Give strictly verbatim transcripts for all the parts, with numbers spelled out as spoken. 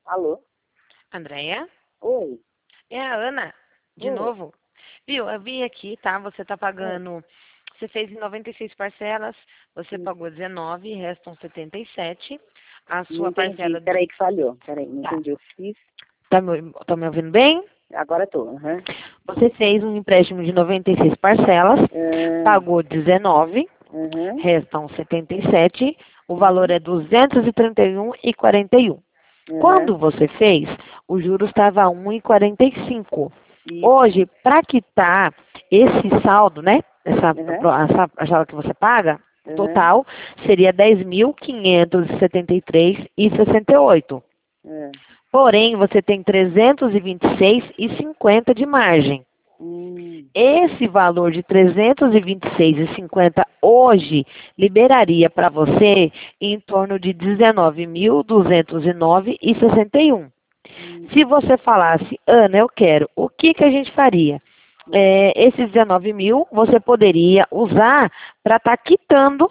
Alô? Andréia? Oi? É a Ana, de Oi? novo. Viu, eu vi aqui, tá? Você tá Oi? pagando. Você fez em noventa e seis parcelas, você Hum, pagou dezenove, restam setenta e sete. A Não sua entendi. parcela. Peraí que falhou. Peraí, não Tá. entendi. Eu fiz. Tá me, tá me ouvindo bem? Agora tô. Aham. Você fez um empréstimo de noventa e seis parcelas, Ah, pagou dezenove, Aham. restam setenta e sete, o valor Uhum. é duzentos e trinta e um e e quarenta e um. Aham. Quando você fez, o juros estava um e quarenta e cinco. Isso. Hoje, para quitar esse saldo, né? Essa, Aham. essa parcela que você paga, o Aham. total seria dez mil quinhentos e setenta e três e sessenta e oito. Ah. Porém, você tem trezentos e vinte e seis e cinquenta de margem. Hum. Esse valor de trezentos e vinte e seis e cinquenta hoje liberaria para você em torno de dezenove mil duzentos e nove e sessenta e um. Se Hum. você falasse, Ana, eu quero, o que, que a gente faria? Hum. É, esses dezenove mil você poderia usar para estar tá quitando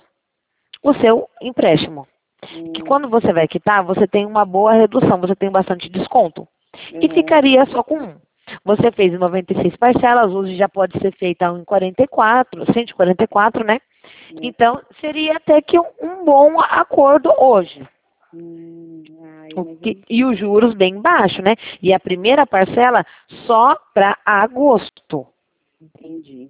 o seu empréstimo. Que Hum. quando você vai quitar, você tem uma boa redução, você tem bastante desconto. E Aham. ficaria só com um. Você fez em noventa e seis parcelas, hoje já pode ser feita em quarenta e quatro, cento e quarenta e quatro, né? Hum. Então, seria até que um, um bom acordo hoje. Hum. Ai, O mas eu que- não e os juros bem baixos, né? E a primeira parcela só para agosto. entendi.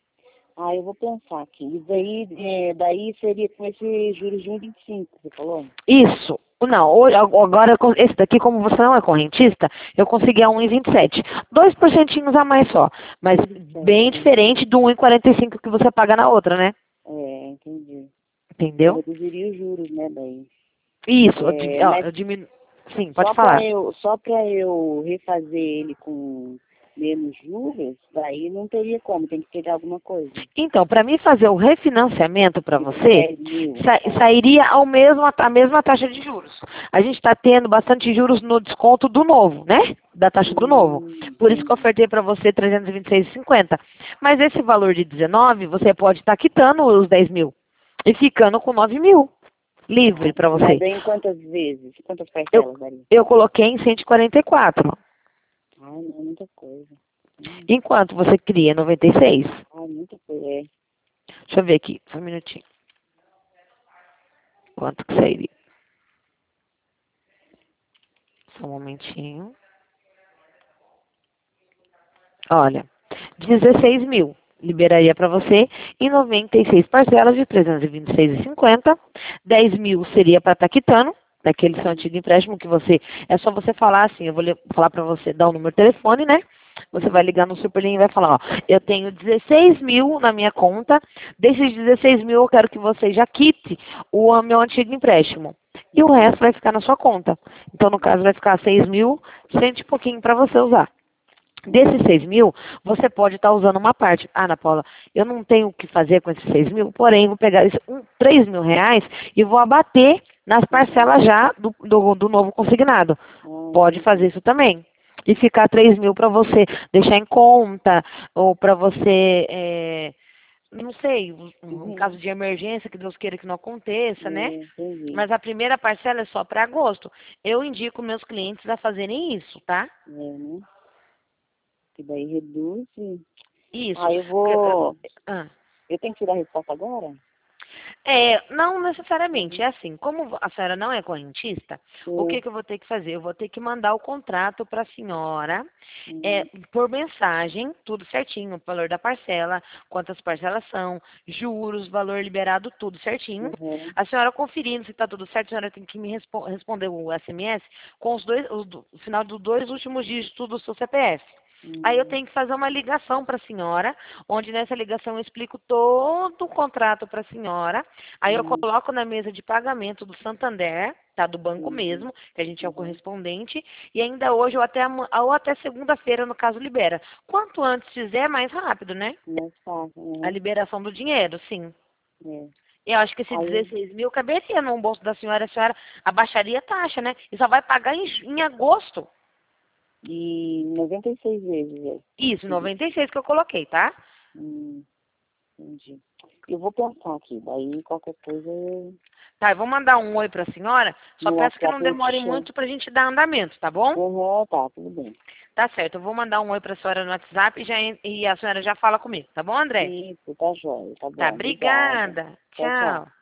Ah, eu vou pensar aqui. E daí, é, daí seria com esse juros de um vírgula vinte e cinco, você falou? Isso. Não, hoje, agora, esse daqui, como você não é correntista, eu consegui a um e vinte e sete. Dois porcentinhos a mais só. Mas um vírgula vinte e bem sete, né? diferente do um e quarenta e cinco que você paga na outra, né? É, entendi. É, Entendeu? reduziria os juros, né, daí. Isso, eu, di- É, ó, mas eu diminu... Sim, pode só para falar. eu, só para eu refazer ele com menos juros, daí não teria como, tem que pegar alguma coisa. Então, para mim fazer o refinanciamento para Tipo você, dez mil, sa- tá? sairia ao mesmo, a mesma taxa de juros. A gente está tendo bastante juros no desconto do novo, né? Da taxa do novo. Hum, Por isso que eu entendi. ofertei para você trezentos e vinte e seis e cinquenta. Mas esse valor de dezenove, você pode estar quitando os dez mil e ficando com nove mil livre Ah, para mas você. daí em quantas vezes? Quantas Eu, parcelas daria? eu coloquei em cento e quarenta e quatro. Ai, não, é muita coisa. Hum, Enquanto você cria noventa e seis. ai, muita coisa. É. Deixa eu ver aqui, só um minutinho. Quanto que sairia? Só um momentinho. Olha, dezesseis mil liberaria para você em noventa e seis parcelas de trezentos e vinte e seis e cinquenta. dez mil seria para estar quitando, daquele seu antigo empréstimo que você. É só você falar assim, eu vou le- falar para você, dar o número de telefone, né? Você vai Uhum. ligar no Superlinha e vai falar, ó, eu tenho dezesseis mil na minha conta, desses dezesseis mil eu quero que você já quite o a- meu antigo empréstimo. E o Uhum. resto vai ficar na sua conta. Então, no caso, vai ficar seis mil, cento e pouquinho para você usar. Desses seis mil, você pode estar usando uma parte. Ah, Ana Paula, eu não tenho o que fazer com esses seis mil, porém, vou pegar esse, um, três mil reais e vou abater nas Uhum. parcelas já do, do, do novo consignado. Ah, Pode fazer entendi. isso também. E ficar três mil para você deixar em conta, ou para você, é, não sei, um- em Uhum. caso de emergência, que Deus queira que não aconteça, né? É, entendi. Mas a primeira parcela é só para agosto. Eu indico meus clientes a fazerem isso, tá? É, né? Que daí reduz. e- Isso. Ah, eu Porque, vou. ah, Eu tenho que tirar a resposta agora? É, não necessariamente. Uhum. É assim, como a senhora não é correntista, o É. que, que eu vou ter que fazer? Eu vou ter que mandar o contrato para a senhora é, Uhum. por mensagem, tudo certinho, o valor da parcela, quantas parcelas são, juros, valor liberado, tudo certinho. Uhum. A senhora conferindo se está tudo certo, a senhora tem que me respo- responder o S M S com os dois, os do- o final dos dois últimos dígitos do seu C P F. Aí eu Uhum. tenho que fazer uma ligação para a senhora, onde nessa ligação eu explico todo o contrato para a senhora. Aí eu Uhum. coloco na mesa de pagamento do Santander, tá? Do banco Entendi. mesmo, que a gente é o Uhum. correspondente. E ainda hoje ou até, ama- ou até segunda-feira, no caso, libera. Quanto antes fizer, mais rápido, né? Mais fácil. A Uhum. liberação do dinheiro, sim. É. Eu acho que esse Aí, dezesseis mil caberia no bolso da senhora, a senhora abaixaria a taxa, né? E só vai pagar em, ju- em agosto. e noventa e seis vezes, é. Isso, Uhum. noventa e seis que eu coloquei, tá? Hum, entendi. Eu vou pensar aqui, daí qualquer coisa eu. Tá, eu vou mandar um oi pra senhora, só No peço que não WhatsApp eu te demore chamo. muito pra gente dar andamento, tá bom? Uhum, tá, tudo bem. Tá certo, eu vou mandar um oi pra senhora no WhatsApp e, já, en- e a senhora já fala comigo, tá bom, André? Isso, tá jóia, tá Tá, bom, obrigada. obrigada. Tchau, tchau. Tchau.